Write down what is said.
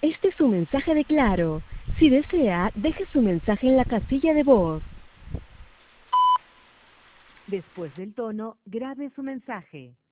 Este es su mensaje de Claro. Si desea, deje su mensaje en la casilla de voz. Después del tono, grabe su mensaje.